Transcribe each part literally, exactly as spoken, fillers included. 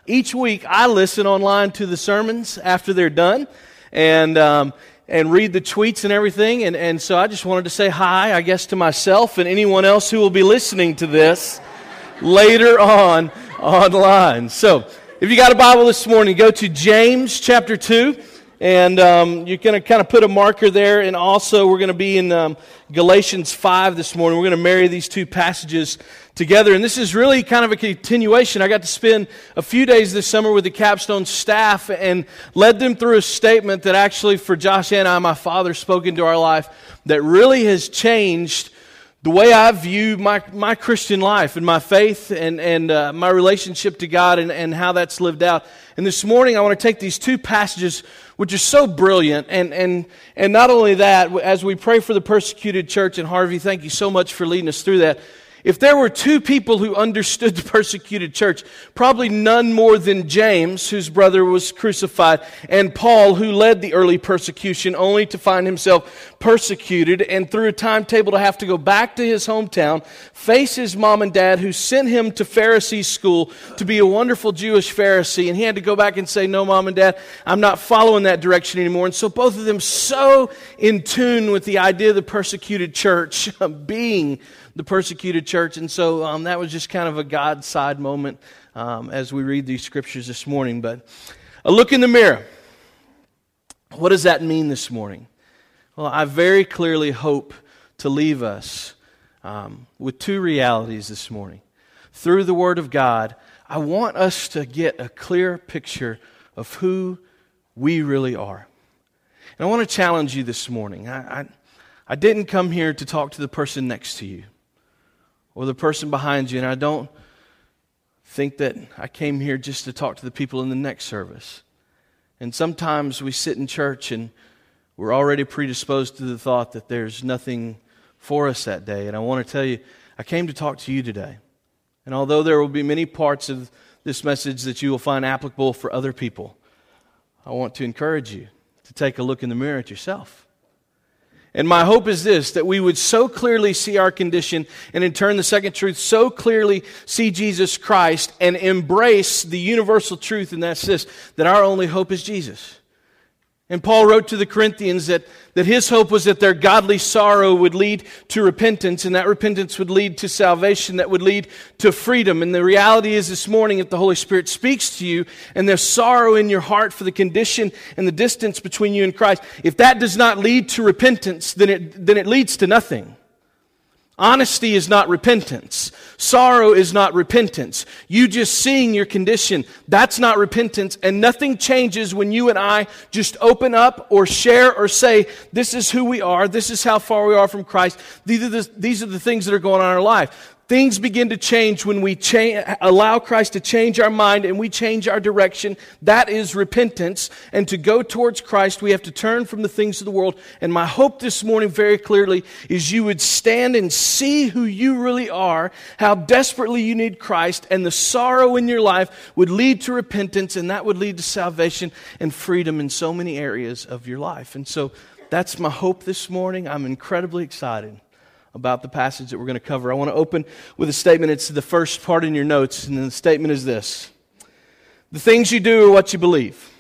each week I listen online to the sermons after they're done and um, and read the tweets and everything. And, and so I just wanted to say hi, I guess, to myself and anyone else who will be listening to this later on online. So if you got a Bible this morning, go to James chapter two. And um, you're going to kind of put a marker there. And also we're going to be in um, Galatians five this morning. We're going to marry these two passages together. And this is really kind of a continuation. I got to spend a few days this summer with the Capstone staff and led them through a statement that actually for Josh and I, my father, spoke into our life that really has changed the way I view my, my Christian life and my faith and, and uh, my relationship to God and, and how that's lived out. And this morning I want to take these two passages which are so brilliant. And, and, and not only that, as we pray for the persecuted church, and Harvey, thank you so much for leading us through that. If there were two people who understood the persecuted church, probably none more than James, whose brother was crucified, and Paul, who led the early persecution, only to find himself persecuted, and through a timetable to have to go back to his hometown, face his mom and dad, who sent him to Pharisee school to be a wonderful Jewish Pharisee, and he had to go back and say, no, mom and dad, I'm not following that direction anymore. And so both of them so in tune with the idea of the persecuted church, being the persecuted church. And so um, that was just kind of a God side moment um, as we read these scriptures this morning. But a look in the mirror. What does that mean this morning? Well, I very clearly hope to leave us um, with two realities this morning. Through the Word of God, I want us to get a clear picture of who we really are. And I want to challenge you this morning. I, I, I didn't come here to talk to the person next to you or the person behind you, and I don't think that I came here just to talk to the people in the next service. And sometimes we sit in church and we're already predisposed to the thought that there's nothing for us that day. And I want to tell you, I came to talk to you today. And although there will be many parts of this message that you will find applicable for other people, I want to encourage you to take a look in the mirror at yourself. And my hope is this, that we would so clearly see our condition, and in turn the second truth, so clearly see Jesus Christ and embrace the universal truth, and that's this, that our only hope is Jesus. And Paul wrote to the Corinthians that, that his hope was that their godly sorrow would lead to repentance, and that repentance would lead to salvation, that would lead to freedom. And the reality is this morning, if the Holy Spirit speaks to you, and there's sorrow in your heart for the condition and the distance between you and Christ, if that does not lead to repentance, then it, then it leads to nothing. Honesty is not repentance. Sorrow is not repentance. You just seeing your condition, that's not repentance. And nothing changes when you and I just open up or share or say, this is who we are, this is how far we are from Christ. These are the, these are the things that are going on in our life. Things begin to change when we change, allow Christ to change our mind and we change our direction. That is repentance. And to go towards Christ, we have to turn from the things of the world. And my hope this morning very clearly is you would stand and see who you really are, how desperately you need Christ, and the sorrow in your life would lead to repentance, and that would lead to salvation and freedom in so many areas of your life. And so that's my hope this morning. I'm incredibly excited about the passage that we're going to cover. I want to open with a statement. It's the first part in your notes, and the statement is this. The things you do are what you believe.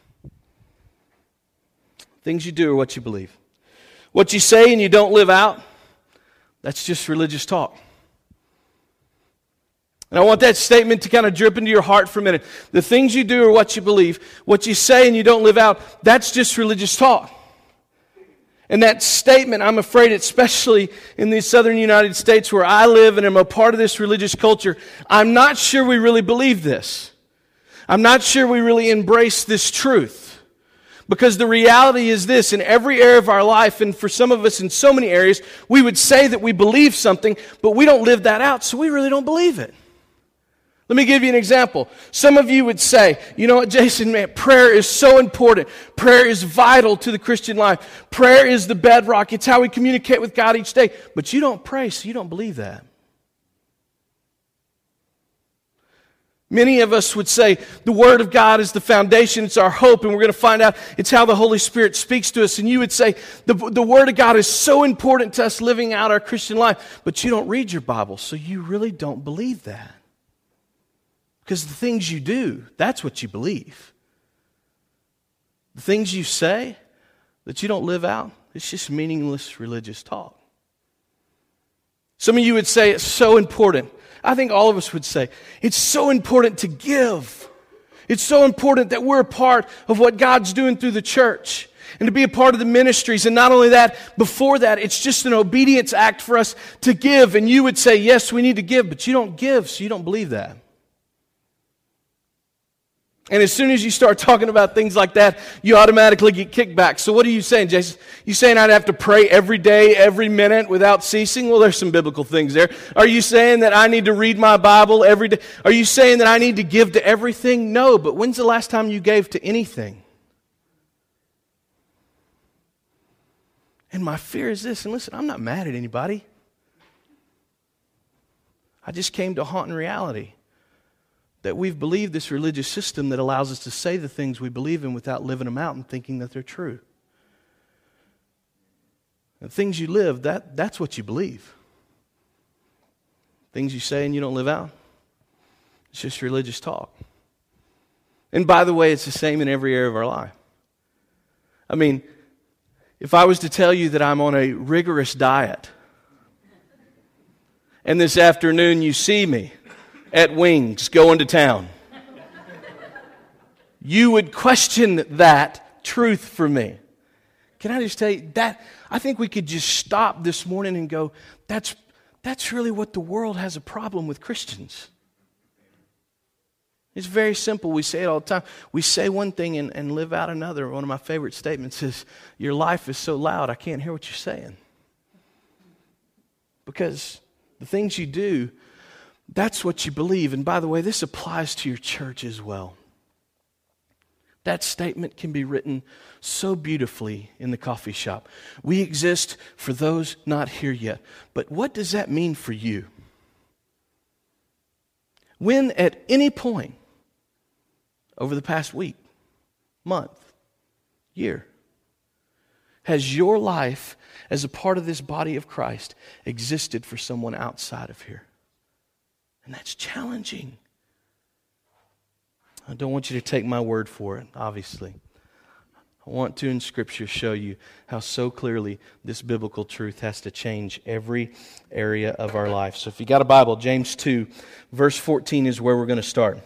Things you do are what you believe. What you say and you don't live out, that's just religious talk. And I want that statement to kind of drip into your heart for a minute. The things you do are what you believe. What you say and you don't live out, that's just religious talk. And that statement, I'm afraid, especially in the southern United States where I live and am a part of this religious culture, I'm not sure we really believe this. I'm not sure we really embrace this truth. Because the reality is this, in every area of our life, and for some of us in so many areas, we would say that we believe something, but we don't live that out, so we really don't believe it. Let me give you an example. Some of you would say, you know what, Jason, man, prayer is so important. Prayer is vital to the Christian life. Prayer is the bedrock. It's how we communicate with God each day. But you don't pray, so you don't believe that. Many of us would say the Word of God is the foundation, it's our hope, and we're going to find out it's how the Holy Spirit speaks to us. And you would say the, the Word of God is so important to us living out our Christian life, but you don't read your Bible, so you really don't believe that. Because the things you do, that's what you believe. The things you say that you don't live out, it's just meaningless religious talk. Some of you would say it's so important. I think all of us would say it's so important to give. It's so important that we're a part of what God's doing through the church and to be a part of the ministries. And not only that, before that, it's just an obedience act for us to give. And you would say, yes, we need to give, but you don't give, so you don't believe that. And as soon as you start talking about things like that, you automatically get kickback. So what are you saying, Jason? You saying I'd have to pray every day, every minute without ceasing? Well, there's some biblical things there. Are you saying that I need to read my Bible every day? Are you saying that I need to give to everything? No, but when's the last time you gave to anything? And my fear is this, and listen, I'm not mad at anybody. I just came to a haunting reality. That we've believed this religious system that allows us to say the things we believe in without living them out and thinking that they're true. The things you live, that, that's what you believe. Things you say and you don't live out, it's just religious talk. And by the way, it's the same in every area of our life. I mean, if I was to tell you that I'm on a rigorous diet, and this afternoon you see me at Wings going to town, you would question that truth for me. Can I just tell you that I think we could just stop this morning and go, that's that's really what the world has a problem with Christians. It's very simple. We say it all the time. We say one thing and, and live out another. One of my favorite statements is, your life is so loud I can't hear what you're saying. Because the things you do, that's what you believe. And by the way, this applies to your church as well. That statement can be written so beautifully in the coffee shop. We exist for those not here yet. But what does that mean for you? When at any point over the past week, month, year, has your life as a part of this body of Christ existed for someone outside of here? And that's challenging. I don't want you to take my word for it, obviously. I want to, in Scripture, show you how so clearly this biblical truth has to change every area of our life. So if you got a Bible, James two, verse fourteen is where we're going to start.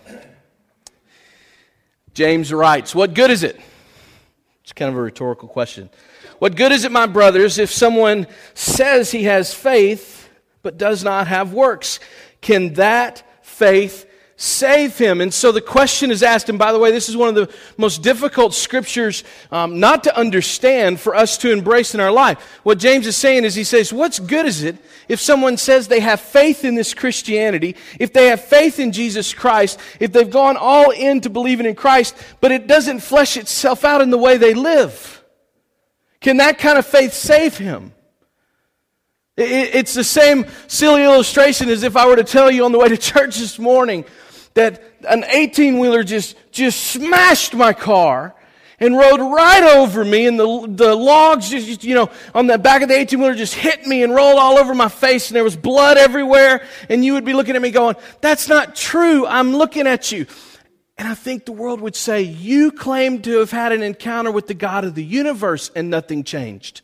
James writes, what good is it? It's kind of a rhetorical question. What good is it, my brothers, if someone says he has faith but does not have works? Can that faith save him? And so the question is asked, and by the way, this is one of the most difficult scriptures um, not to understand for us to embrace in our life. What James is saying is, he says, what's good is it if someone says they have faith in this Christianity, if they have faith in Jesus Christ, if they've gone all in to believing in Christ, but it doesn't flesh itself out in the way they live? Can that kind of faith save him? It's the same silly illustration as if I were to tell you on the way to church this morning that an eighteen-wheeler just, just smashed my car and rode right over me, and the, the logs just, you know, on the back of the eighteen-wheeler just hit me and rolled all over my face, and there was blood everywhere, and you would be looking at me going, that's not true, I'm looking at you. And I think the world would say, you claim to have had an encounter with the God of the universe and nothing changed.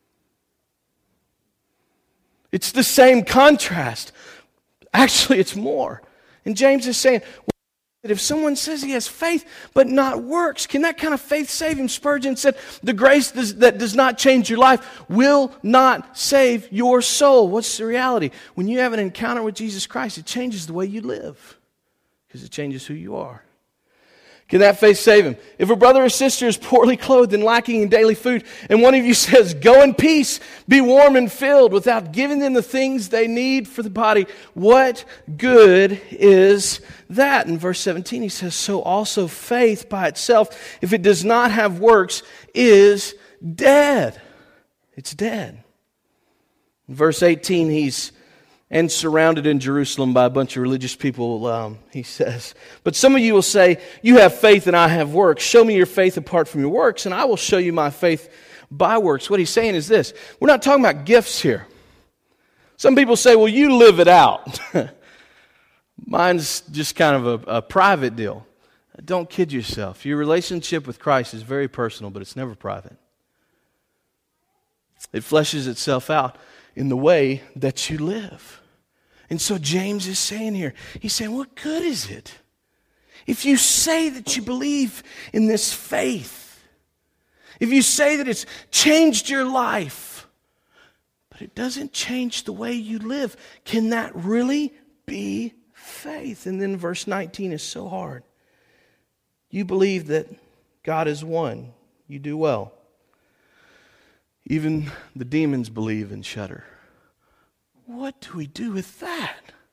It's the same contrast. Actually, it's more. And James is saying that if someone says he has faith but not works, can that kind of faith save him? Spurgeon said, the grace does, that does not change your life will not save your soul. What's the reality? When you have an encounter with Jesus Christ, it changes the way you live because it changes who you are. Can that faith save him? If a brother or sister is poorly clothed and lacking in daily food, and one of you says, go in peace, be warm and filled, without giving them the things they need for the body, what good is that? In verse seventeen, he says, so also faith by itself, if it does not have works, is dead. It's dead. In verse eighteen, he's and surrounded in Jerusalem by a bunch of religious people, um, he says. But some of you will say, you have faith and I have works. Show me your faith apart from your works, and I will show you my faith by works. What he's saying is this. We're not talking about gifts here. Some people say, well, you live it out. Mine's just kind of a, a private deal. Don't kid yourself. Your relationship with Christ is very personal, but it's never private. It fleshes itself out in the way that you live. And so James is saying here, he's saying, what good is it if you say that you believe in this faith? If you say that it's changed your life, but it doesn't change the way you live, can that really be faith? And then verse nineteen is so hard. You believe that God is one. You do well. Even the demons believe and shudder. What do we do with that?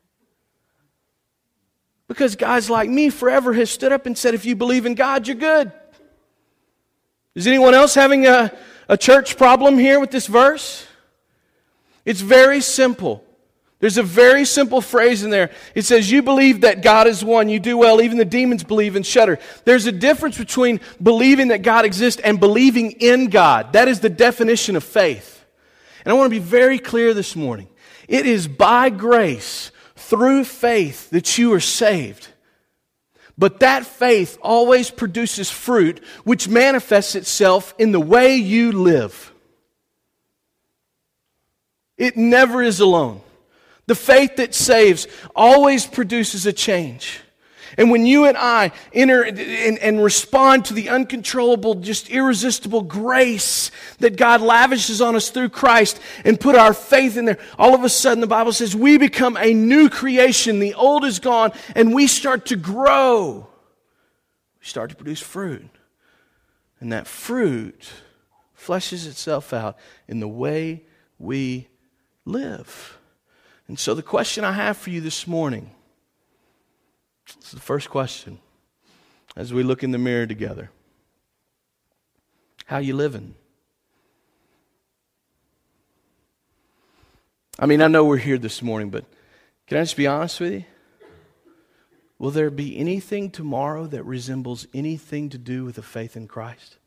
Because guys like me forever have stood up and said, if you believe in God, you're good. Is anyone else having a, a church problem here with this verse? It's very simple. There's a very simple phrase in there. It says, you believe that God is one. You do well. Even the demons believe and shudder. There's a difference between believing that God exists and believing in God. That is the definition of faith. And I want to be very clear this morning. It is by grace, through faith, that you are saved. But that faith always produces fruit, which manifests itself in the way you live. It never is alone. The faith that saves always produces a change. And when you and I enter and, and respond to the uncontrollable, just irresistible grace that God lavishes on us through Christ and put our faith in there, all of a sudden the Bible says we become a new creation. The old is gone and we start to grow. We start to produce fruit. And that fruit fleshes itself out in the way we live. And so the question I have for you this morning, this is the first question as we look in the mirror together. How you living? I mean, I know we're here this morning, but can I just be honest with you? Will there be anything tomorrow that resembles anything to do with the faith in Christ?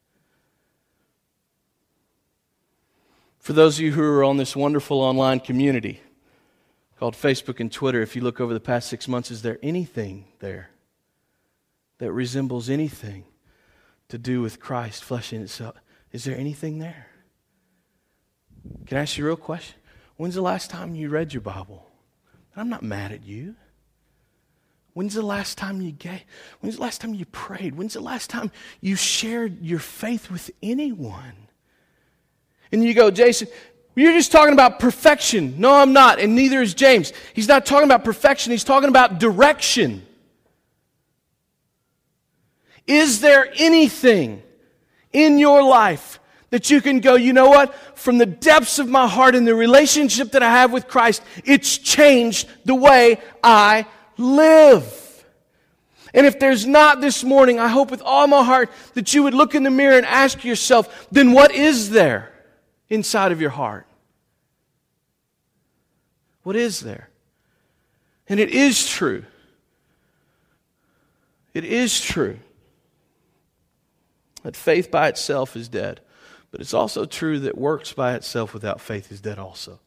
For those of you who are on this wonderful online community called Facebook and Twitter, if you look over the past six months, is there anything there that resembles anything to do with Christ fleshing itself? Is there anything there? Can I ask you a real question? When's the last time you read your Bible? I'm not mad at you. When's the last time you gave? When's the last time you prayed? When's the last time you shared your faith with anyone? And you go, Jason, you're just talking about perfection. No, I'm not, and neither is James. He's not talking about perfection. He's talking about direction. Is there anything in your life that you can go, you know what? From the depths of my heart and the relationship that I have with Christ, it's changed the way I live. And if there's not this morning, I hope with all my heart that you would look in the mirror and ask yourself, then what is there inside of your heart? What is there? And it is true. It is true that faith by itself is dead. But it's also true that works by itself without faith is dead also.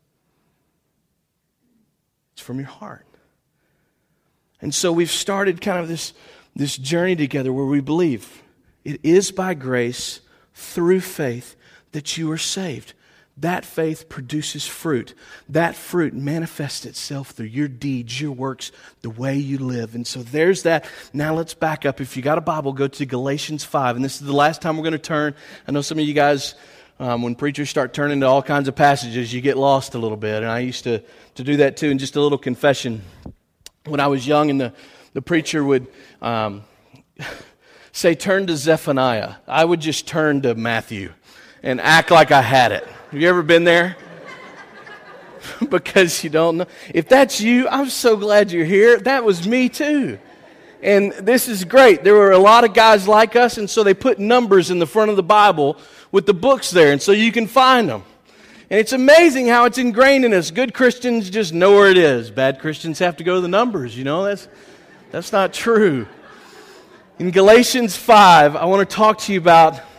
It's from your heart. And so we've started kind of this, this journey together where we believe it is by grace through faith that you are saved. That faith produces fruit. That fruit manifests itself through your deeds, your works, the way you live. And so there's that. Now let's back up. If you got a Bible, go to Galatians five. And this is the last time we're going to turn. I know some of you guys, um, when preachers start turning to all kinds of passages, you get lost a little bit. And I used to, to do that too. And just a little confession. When I was young and the, the preacher would um, say, turn to Zephaniah, I would just turn to Matthew and act like I had it. Have you ever been there? Because you don't know. If that's you, I'm so glad you're here. That was me too. And this is great. There were a lot of guys like us, and so they put numbers in the front of the Bible with the books there, and so you can find them. And it's amazing how it's ingrained in us. Good Christians just know where it is. Bad Christians have to go to the numbers. You know, that's that's not true. In Galatians five, I want to talk to you about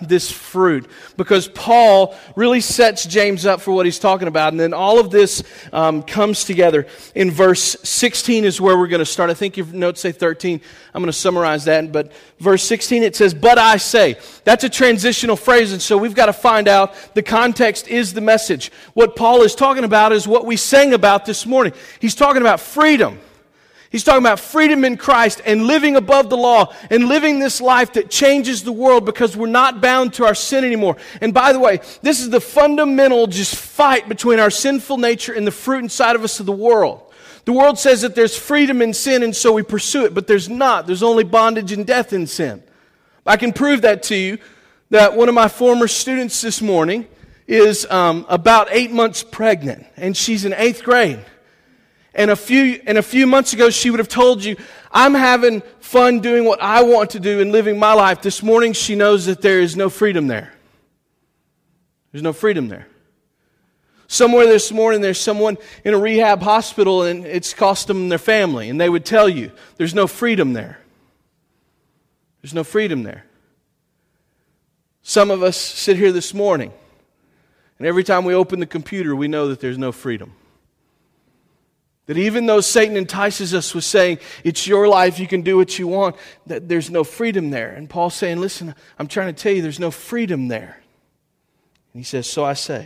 this fruit because Paul really sets James up for what he's talking about. And then all of this um, comes together. In verse sixteen is where we're going to start. I think your notes say thirteen. I'm going to summarize that. But verse sixteen, it says, "But I say." That's a transitional phrase, and so we've got to find out the context is the message. What Paul is talking about is what we sang about this morning. He's talking about freedom. He's talking about freedom in Christ and living above the law and living this life that changes the world because we're not bound to our sin anymore. And by the way, this is the fundamental just fight between our sinful nature and the fruit inside of us of the world. The world says that there's freedom in sin and so we pursue it, but there's not. There's only bondage and death in sin. I can prove that to you that one of my former students this morning is um, about eight months pregnant and she's in eighth grade. And a few and a few months ago, she would have told you, I'm having fun doing what I want to do and living my life. This morning, she knows that there is no freedom there. There's no freedom there. Somewhere this morning, there's someone in a rehab hospital and it's cost them their family. And they would tell you, there's no freedom there. There's no freedom there. Some of us sit here this morning, and every time we open the computer, we know that there's no freedom. That even though Satan entices us with saying, it's your life, you can do what you want, that there's no freedom there. And Paul's saying, listen, I'm trying to tell you there's no freedom there. And he says, so I say,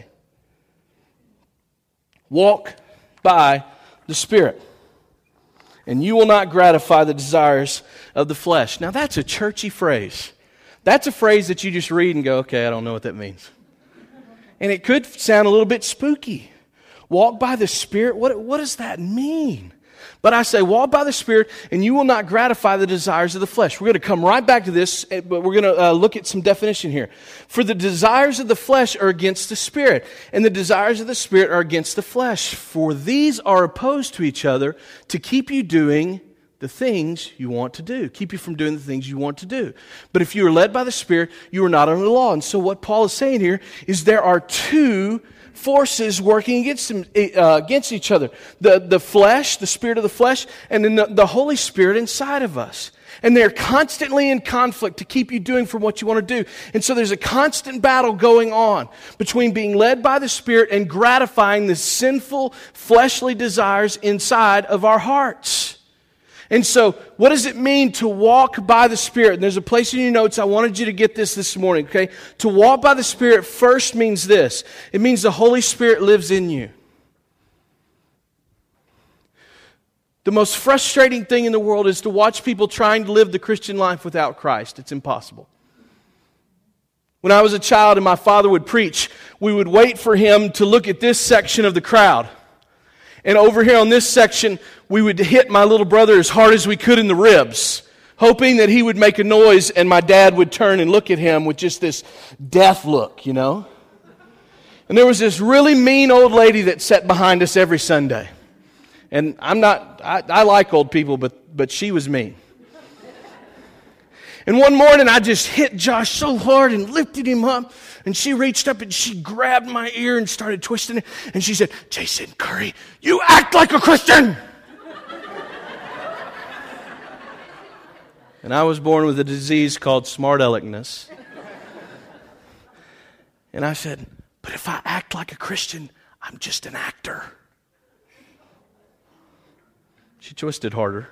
walk by the Spirit, and you will not gratify the desires of the flesh. Now that's a churchy phrase. That's a phrase that you just read and go, okay, I don't know what that means. And it could sound a little bit spooky. Walk by the Spirit? What, what does that mean? But I say, walk by the Spirit, and you will not gratify the desires of the flesh. We're going to come right back to this, but we're going to uh, look at some definition here. For the desires of the flesh are against the Spirit, and the desires of the Spirit are against the flesh. For these are opposed to each other to keep you doing the things you want to do. Keep you from doing the things you want to do. But if you are led by the Spirit, you are not under the law. And so what Paul is saying here is there are two forces working against them, uh, against each other. The, the flesh, the spirit of the flesh, and then the, the Holy Spirit inside of us. And they're constantly in conflict to keep you doing from what you want to do. And so there's a constant battle going on between being led by the Spirit and gratifying the sinful, fleshly desires inside of our hearts. And so, what does it mean to walk by the Spirit? And there's a place in your notes, I wanted you to get this this morning, okay? To walk by the Spirit first means this. It means the Holy Spirit lives in you. The most frustrating thing in the world is to watch people trying to live the Christian life without Christ. It's impossible. When I was a child and my father would preach, we would wait for him to look at this section of the crowd. And over here on this section, we would hit my little brother as hard as we could in the ribs, hoping that he would make a noise and my dad would turn and look at him with just this death look, you know. And there was this really mean old lady that sat behind us every Sunday. And I'm not, I, I like old people, but, but she was mean. And one morning I just hit Josh so hard and lifted him up. And she reached up and she grabbed my ear and started twisting it. And she said, Jason Curry, you act like a Christian. And I was born with a disease called smart aleckness. And I said, but if I act like a Christian, I'm just an actor. She twisted harder.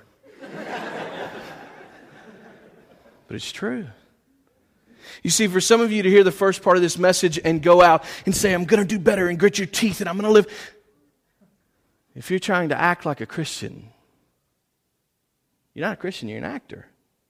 But it's true. You see, for some of you to hear the first part of this message and go out and say, I'm going to do better and grit your teeth and I'm going to live. If you're trying to act like a Christian, you're not a Christian, you're an actor.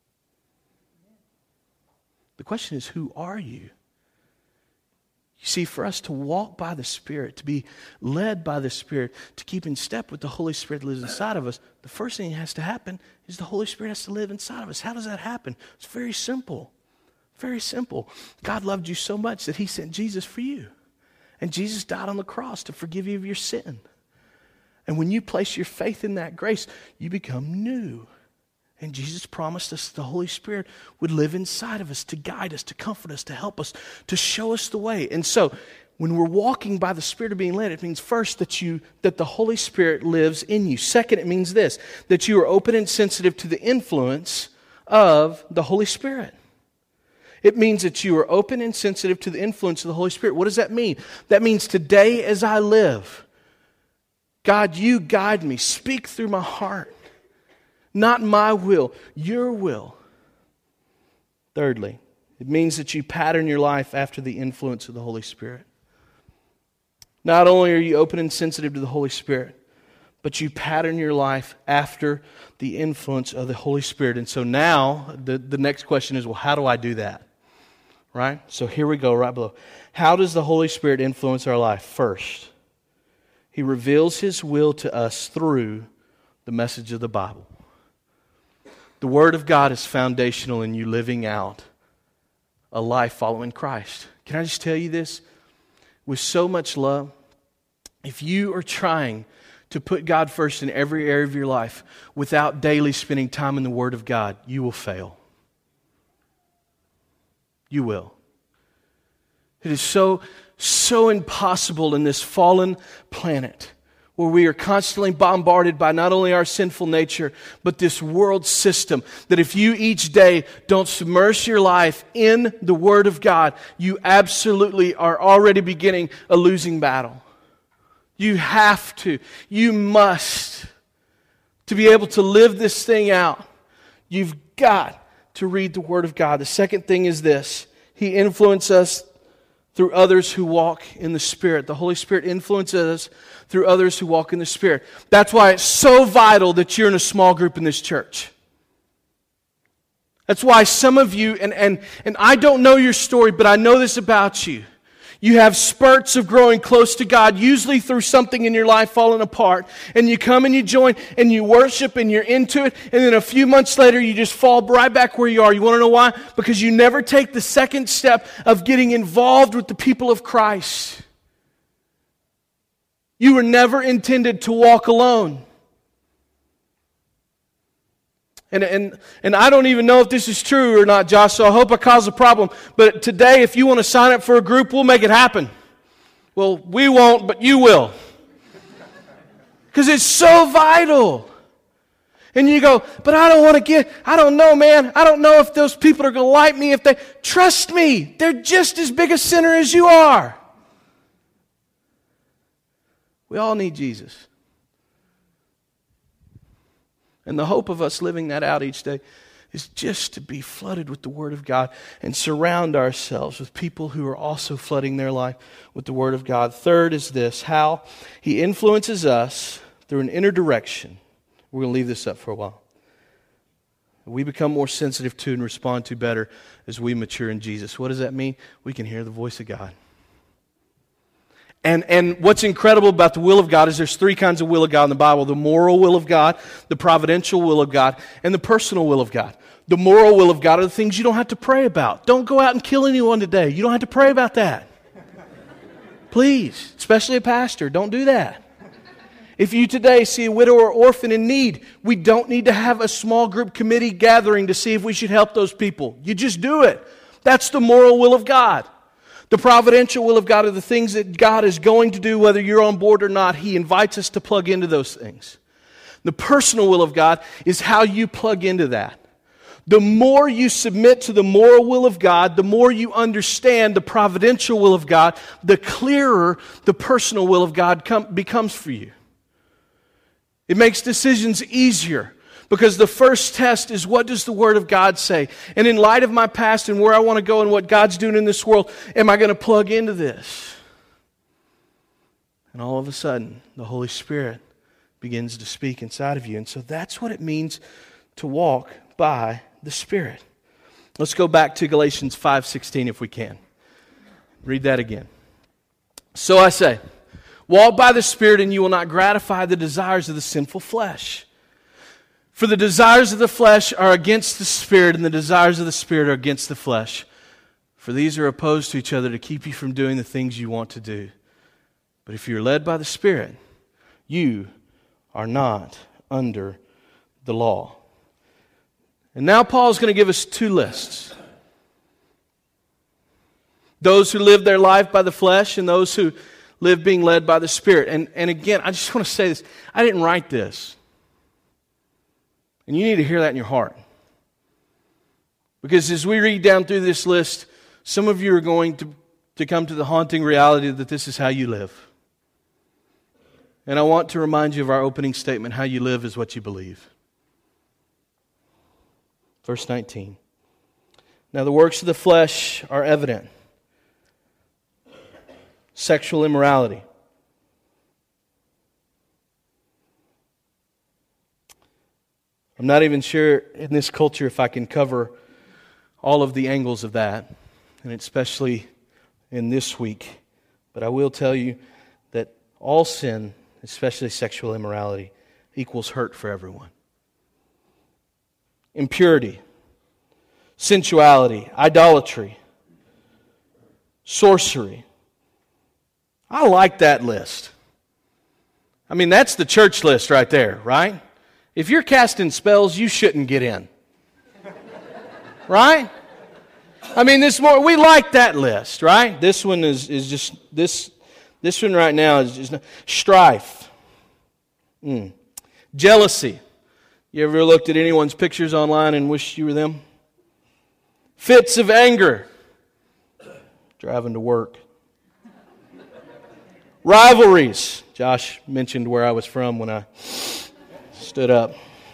The question is, who are you? You see, for us to walk by the Spirit, to be led by the Spirit, to keep in step with the Holy Spirit that lives inside of us, the first thing that has to happen is the Holy Spirit has to live inside of us. How does that happen? It's very simple. Very simple. God loved you so much that He sent Jesus for you. And Jesus died on the cross to forgive you of your sin. And when you place your faith in that grace, you become new. And Jesus promised us that the Holy Spirit would live inside of us to guide us, to comfort us, to help us, to show us the way. And so, when we're walking by the Spirit of being led, it means first that you that the Holy Spirit lives in you. Second, it means this, that you are open and sensitive to the influence of the Holy Spirit. It means that you are open and sensitive to the influence of the Holy Spirit. What does that mean? That means today as I live, God, you guide me. Speak through my heart. Not my will, your will. Thirdly, it means that you pattern your life after the influence of the Holy Spirit. Not only are you open and sensitive to the Holy Spirit, but you pattern your life after the influence of the Holy Spirit. And so now, the, the next question is, well, how do I do that? Right? So here we go, right below. How does the Holy Spirit influence our life? First, He reveals His will to us through the message of the Bible. The Word of God is foundational in you living out a life following Christ. Can I just tell you this? With so much love, if you are trying to put God first in every area of your life without daily spending time in the Word of God, you will fail. You will. It is so, so impossible in this fallen planet where we are constantly bombarded by not only our sinful nature, but this world system, that if you each day don't submerge your life in the Word of God, you absolutely are already beginning a losing battle. You have to, you must, to be able to live this thing out, you've got to read the Word of God. The second thing is this: He influences us through others who walk in the Spirit. The Holy Spirit influences us through others who walk in the Spirit. That's why it's so vital that you're in a small group in this church. That's why some of you, and, and, and I don't know your story, but I know this about you. You have spurts of growing close to God, usually through something in your life falling apart. And you come and you join and you worship and you're into it. And then a few months later, you just fall right back where you are. You want to know why? Because you never take the second step of getting involved with the people of Christ. You were never intended to walk alone. And, and, and I don't even know if this is true or not, Josh, so I hope I cause a problem. But today, if you want to sign up for a group, we'll make it happen. Well, we won't, but you will. Because it's so vital. And you go, but I don't want to get, I don't know, man. I don't know if those people are going to like me. If they, trust me, they're just as big a sinner as you are. We all need Jesus. And the hope of us living that out each day is just to be flooded with the Word of God and surround ourselves with people who are also flooding their life with the Word of God. Third is this: how He influences us through an inner direction. We're going to leave this up for a while. We become more sensitive to and respond to better as we mature in Jesus. What does that mean? We can hear the voice of God. And, and what's incredible about the will of God is there's three kinds of will of God in the Bible: the moral will of God, the providential will of God, and the personal will of God. The moral will of God are the things you don't have to pray about. Don't go out and kill anyone today. You don't have to pray about that. Please, especially a pastor, don't do that. If you today see a widow or orphan in need, we don't need to have a small group committee gathering to see if we should help those people. You just do it. That's the moral will of God. The providential will of God are the things that God is going to do whether you're on board or not. He invites us to plug into those things. The personal will of God is how you plug into that. The more you submit to the moral will of God, the more you understand the providential will of God, the clearer the personal will of God com- becomes for you. It makes decisions easier. Because the first test is, what does the Word of God say? And in light of my past and where I want to go and what God's doing in this world, am I going to plug into this? And all of a sudden, the Holy Spirit begins to speak inside of you. And so that's what it means to walk by the Spirit. Let's go back to Galatians five sixteen if we can. Read that again. So I say, walk by the Spirit and you will not gratify the desires of the sinful flesh. For the desires of the flesh are against the Spirit, and the desires of the Spirit are against the flesh. For these are opposed to each other to keep you from doing the things you want to do. But if you're led by the Spirit, you are not under the law. And now Paul's going to give us two lists. Those who live their life by the flesh and those who live being led by the Spirit. And, and again, I just want to say this. I didn't write this. And you need to hear that in your heart. Because as we read down through this list, some of you are going to, to come to the haunting reality that this is how you live. And I want to remind you of our opening statement, how you live is what you believe. Verse nineteen. Now the works of the flesh are evident. Sexual immorality. I'm not even sure in this culture if I can cover all of the angles of that, and especially in this week. But I will tell you that all sin, especially sexual immorality, equals hurt for everyone. Impurity, sensuality, idolatry, sorcery. I like that list. I mean, that's the church list right there, right? If you're casting spells, you shouldn't get in. Right? I mean, this more we like that list, right? This one is, is just this this one right now is just strife. Mm. Jealousy. You ever looked at anyone's pictures online and wished you were them? Fits of anger. Driving to work. Rivalries. Josh mentioned where I was from when I stood up.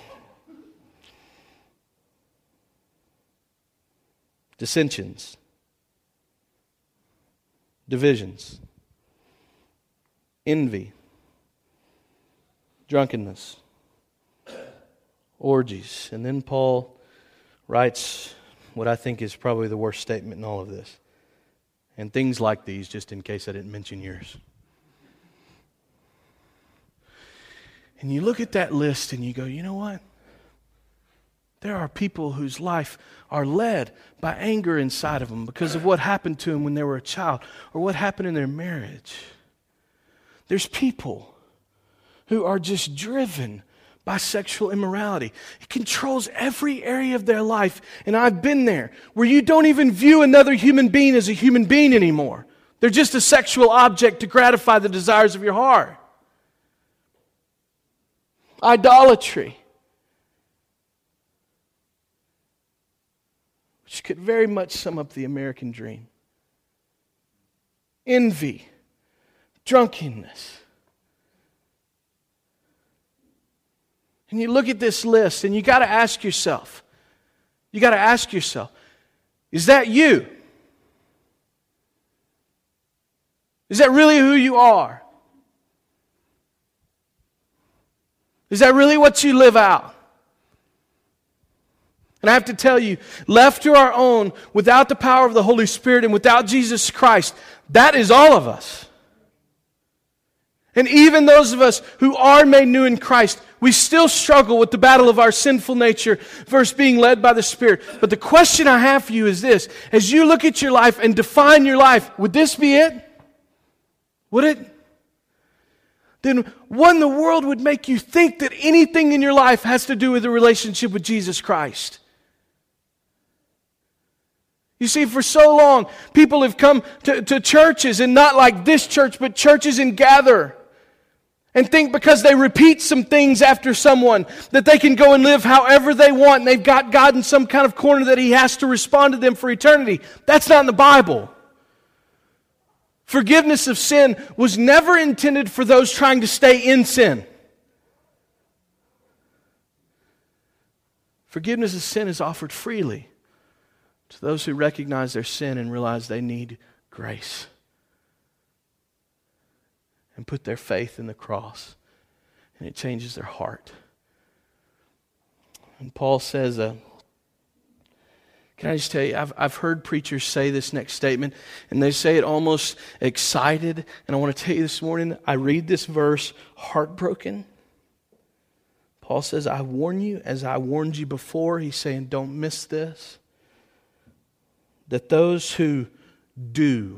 Dissensions. Divisions. Envy. Drunkenness. Orgies. And then Paul writes what I think is probably the worst statement in all of this. And things like these, just in case I didn't mention yours. And you look at that list and you go, you know what? There are people whose life are led by anger inside of them because of what happened to them when they were a child or what happened in their marriage. There's people who are just driven by sexual immorality. It controls every area of their life. And I've been there where you don't even view another human being as a human being anymore. They're just a sexual object to gratify the desires of your heart. Idolatry, which could very much sum up the American dream. Envy, drunkenness. And you look at this list and you got to ask yourself, you got to ask yourself, is that you? Is that really who you are? Is that really what you live out? And I have to tell you, left to our own, without the power of the Holy Spirit and without Jesus Christ, that is all of us. And even those of us who are made new in Christ, we still struggle with the battle of our sinful nature versus being led by the Spirit. But the question I have for you is this. As you look at your life and define your life, would this be it? Would it? Then what in the world would make you think that anything in your life has to do with a relationship with Jesus Christ? You see, for so long, people have come to, to churches, and not like this church, but churches and gather, and think because they repeat some things after someone, that they can go and live however they want, and they've got God in some kind of corner that He has to respond to them for eternity. That's not in the Bible. Forgiveness of sin was never intended for those trying to stay in sin. Forgiveness of sin is offered freely to those who recognize their sin and realize they need grace and put their faith in the cross, and it changes their heart. And Paul says, uh, can I just tell you, I've, I've heard preachers say this next statement, and they say it almost excited. And I want to tell you this morning, I read this verse heartbroken. Paul says, I warn you, as I warned you before. He's saying, don't miss this. That those who do,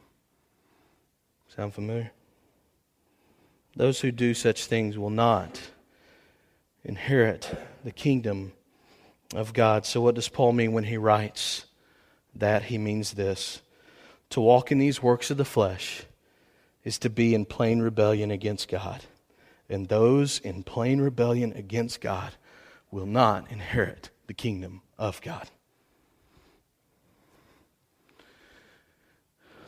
sound familiar? Those who do such things will not inherit the kingdom of God. So what does Paul mean when he writes that? He means this. To walk in these works of the flesh is to be in plain rebellion against God. And those in plain rebellion against God will not inherit the kingdom of God.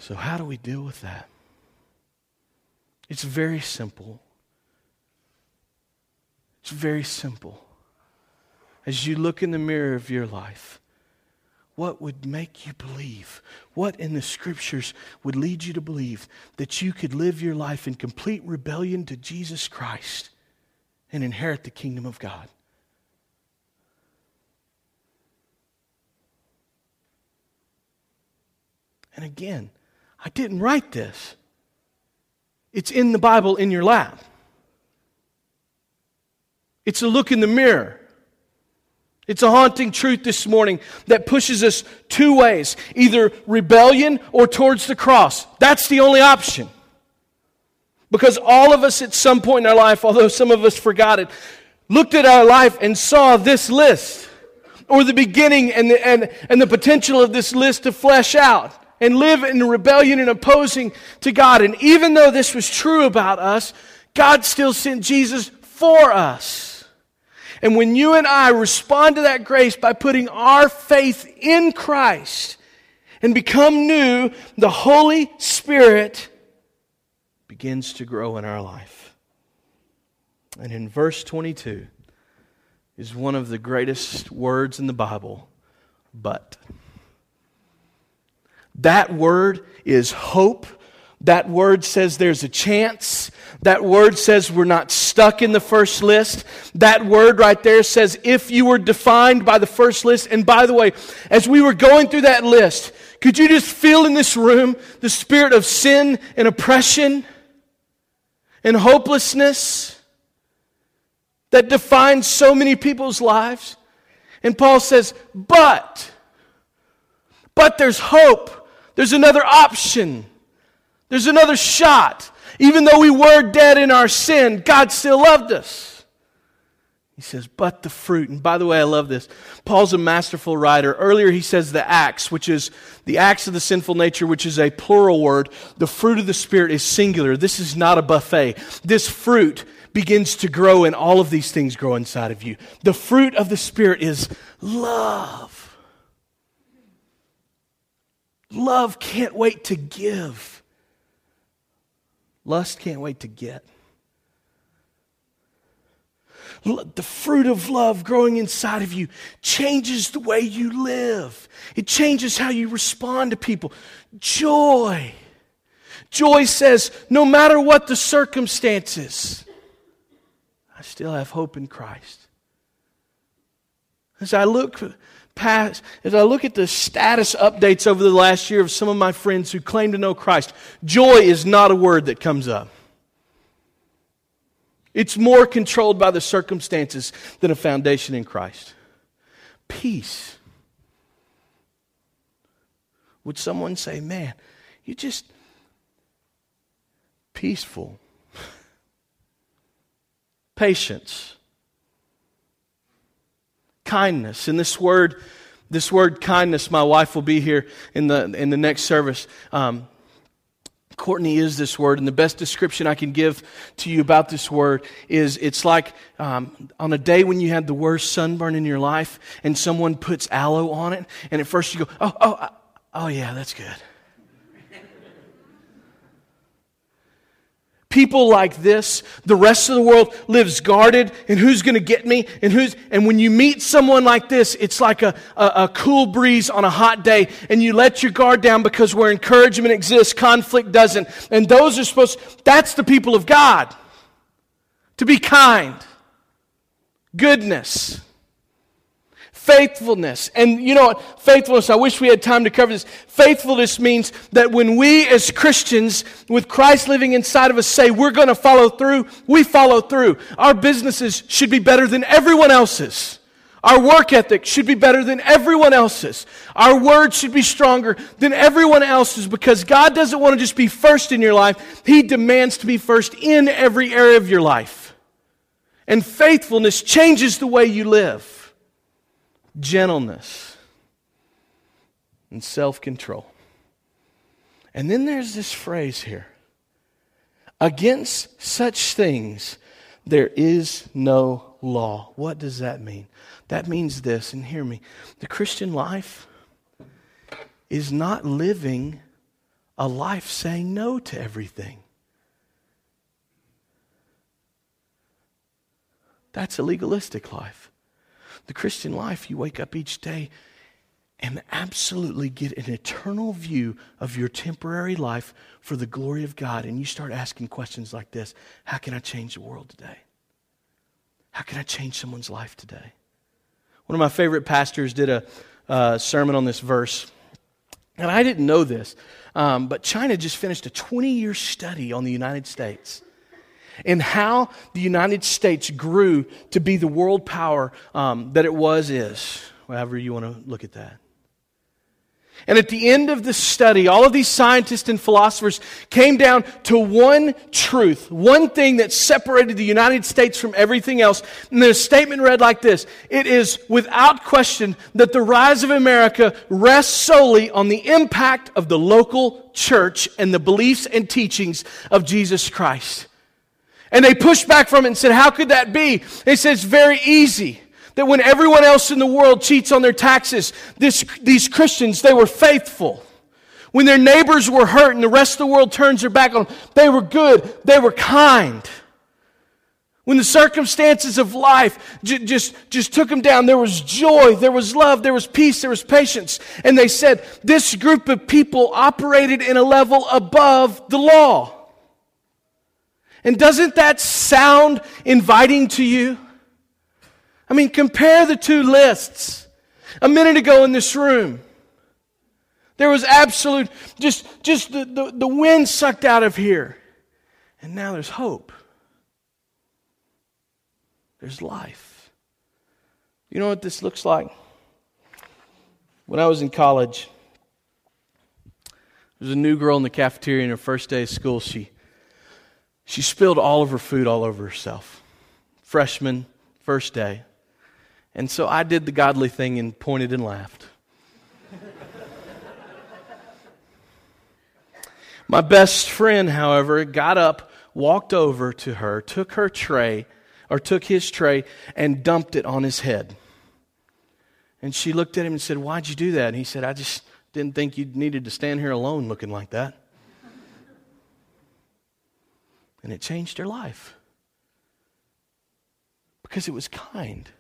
So how do we deal with that? It's very simple. It's very simple. As you look in the mirror of your life, what would make you believe? What in the Scriptures would lead you to believe that you could live your life in complete rebellion to Jesus Christ and inherit the kingdom of God? And again, I didn't write this. It's in the Bible in your lap. It's a look in the mirror. It's a haunting truth this morning that pushes us two ways, either rebellion or towards the cross. That's the only option. Because all of us at some point in our life, although some of us forgot it, looked at our life and saw this list, or the beginning and the, and, and the potential of this list to flesh out and live in rebellion and opposing to God. And even though this was true about us, God still sent Jesus for us. And when you and I respond to that grace by putting our faith in Christ and become new, the Holy Spirit begins to grow in our life. And in verse twenty-two is one of the greatest words in the Bible, but. That word is hope. That word says there's a chance. That word says we're not stuck in the first list. That word right there says if you were defined by the first list. And by the way, as we were going through that list, could you just feel in this room the spirit of sin and oppression and hopelessness that defines so many people's lives? And Paul says, but, but there's hope. There's another option. There's another shot. Even though we were dead in our sin, God still loved us. He says, but the fruit. And by the way, I love this. Paul's a masterful writer. Earlier he says the acts, which is the acts of the sinful nature, which is a plural word. The fruit of the Spirit is singular. This is not a buffet. This fruit begins to grow, and all of these things grow inside of you. The fruit of the Spirit is love. Love can't wait to give. Lust can't wait to get. The fruit of love growing inside of you changes the way you live. It changes how you respond to people. Joy. Joy says, no matter what the circumstances, I still have hope in Christ. As I look past, as I look at the status updates over the last year of some of my friends who claim to know Christ, joy is not a word that comes up. It's more controlled by the circumstances than a foundation in Christ. Peace. Would someone say, man, you just peaceful. Patience. Kindness. And this word, this word kindness, my wife will be here in the in the next service. Um, Courtney is this word, and the best description I can give to you about this word is it's like um, on a day when you had the worst sunburn in your life, and someone puts aloe on it, and at first you go, oh, oh, oh, yeah, that's good. People like this, the rest of the world lives guarded, and who's going to get me? And who's? And when you meet someone like this, it's like a, a, a cool breeze on a hot day, and you let your guard down because where encouragement exists, conflict doesn't. And those are supposed, that's the people of God. To be kind, goodness, faithfulness. And you know what? Faithfulness, I wish we had time to cover this. Faithfulness means that when we as Christians, with Christ living inside of us, say we're going to follow through, we follow through. Our businesses should be better than everyone else's. Our work ethic should be better than everyone else's. Our words should be stronger than everyone else's, because God doesn't want to just be first in your life. He demands to be first in every area of your life. And faithfulness changes the way you live. Gentleness and self-control. And then there's this phrase here. Against such things there is no law. What does that mean? That means this, and hear me. The Christian life is not living a life saying no to everything. That's a legalistic life. The Christian life, you wake up each day and absolutely get an eternal view of your temporary life for the glory of God. And you start asking questions like this: how can I change the world today? How can I change someone's life today? One of my favorite pastors did a uh, sermon on this verse. And I didn't know this, um, but China just finished a twenty-year study on the United States and how the United States grew to be the world power um, that it was, is, however you want to look at that. And at the end of the study, all of these scientists and philosophers came down to one truth, one thing that separated the United States from everything else. And the statement read like this: it is without question that the rise of America rests solely on the impact of the local church and the beliefs and teachings of Jesus Christ. And they pushed back from it and said, how could that be? They said, it's very easy. That when everyone else in the world cheats on their taxes, this, these Christians, they were faithful. When their neighbors were hurt and the rest of the world turns their back on them, they were good, they were kind. When the circumstances of life j- just, just took them down, there was joy, there was love, there was peace, there was patience. And they said this group of people operated in a level above the law. And doesn't that sound inviting to you? I mean, compare the two lists. A minute ago in this room, there was absolute, just, just the, the, the wind sucked out of here. And now there's hope. There's life. You know what this looks like? When I was in college, there was a new girl in the cafeteria in her first day of school. She, she spilled all of her food all over herself. Freshman, first day. And so I did the godly thing and pointed and laughed. My best friend, however, got up, walked over to her, took her tray, or took his tray, and dumped it on his head. And she looked at him and said, why'd you do that? And he said, I just didn't think you needed to stand here alone looking like that. And it changed her life. Because it was kind.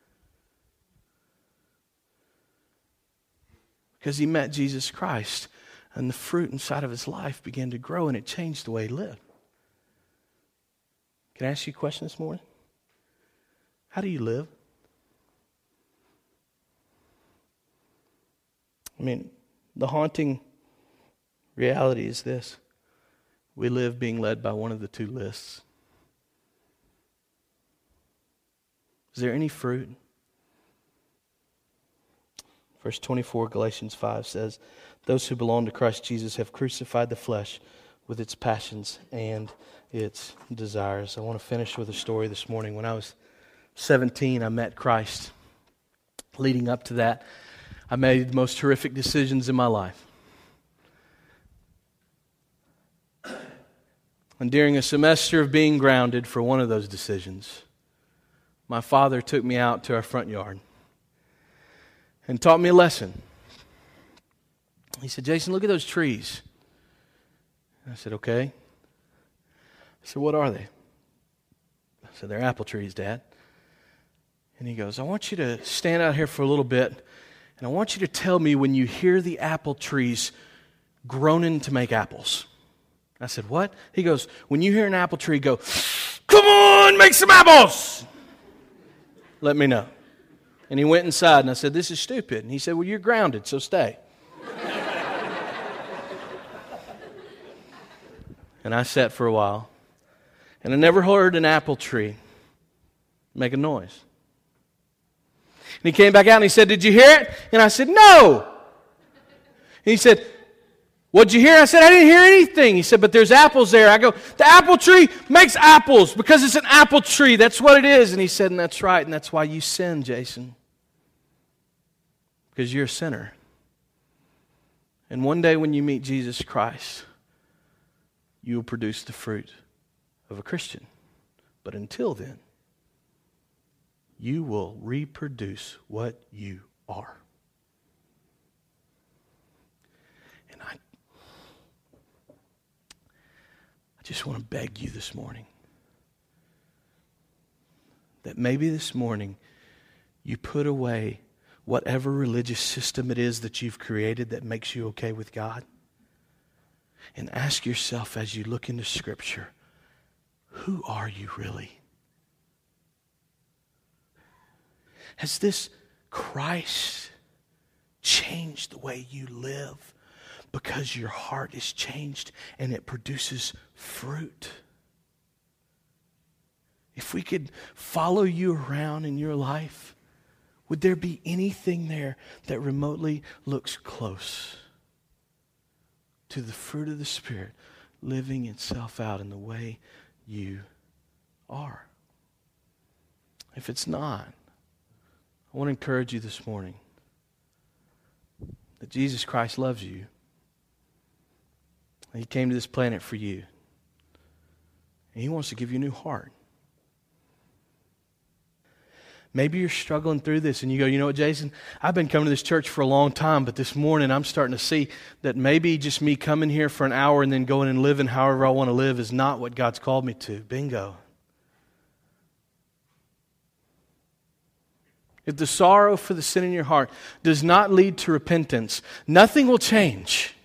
Because he met Jesus Christ, and the fruit inside of his life began to grow, and it changed the way he lived. Can I ask you a question this morning? How do you live? I mean, the haunting reality is this: we live being led by one of the two lists. Is there any fruit? Verse twenty-four, Galatians five says, those who belong to Christ Jesus have crucified the flesh with its passions and its desires. I want to finish with a story this morning. When I was seventeen, I met Christ. Leading up to that, I made the most horrific decisions in my life. And during a semester of being grounded for one of those decisions, my father took me out to our front yard and taught me a lesson. He said, Jason, look at those trees. And I said, okay. I said, what are they? I said, they're apple trees, Dad. And he goes, I want you to stand out here for a little bit, and I want you to tell me when you hear the apple trees groaning to make apples. I said, what? He goes, when you hear an apple tree go, come on, make some apples. Let me know. And he went inside, and I said, this is stupid. And he said, well, you're grounded, so stay. And I sat for a while, and I never heard an apple tree make a noise. And he came back out, and he said, did you hear it? And I said, no. And he said, what'd you hear? I said, I didn't hear anything. He said, but there's apples there. I go, the apple tree makes apples because it's an apple tree. That's what it is. And he said, and that's right, and that's why you sin, Jason. Because you're a sinner. And one day when you meet Jesus Christ, you will produce the fruit of a Christian. But until then, you will reproduce what you are. And I, just want to beg you this morning that maybe this morning you put away whatever religious system it is that you've created that makes you okay with God, and ask yourself as you look into Scripture, who are you really? Has this Christ changed the way you live because your heart is changed and it produces fruit? If we could follow you around in your life, would there be anything there that remotely looks close to the fruit of the Spirit living itself out in the way you are? If it's not, I want to encourage you this morning that Jesus Christ loves you. He came to this planet for you. And He wants to give you a new heart. Maybe you're struggling through this and you go, you know what, Jason? I've been coming to this church for a long time, but this morning I'm starting to see that maybe just me coming here for an hour and then going and living however I want to live is not what God's called me to. Bingo. If the sorrow for the sin in your heart does not lead to repentance, nothing will change.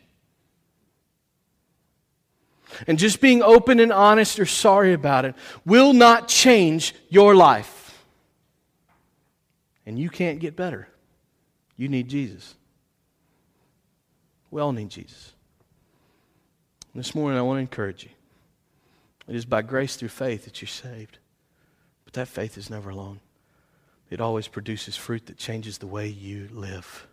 And just being open and honest or sorry about it will not change your life. And you can't get better. You need Jesus. We all need Jesus. And this morning I want to encourage you. It is by grace through faith that you're saved. But that faith is never alone. It always produces fruit that changes the way you live.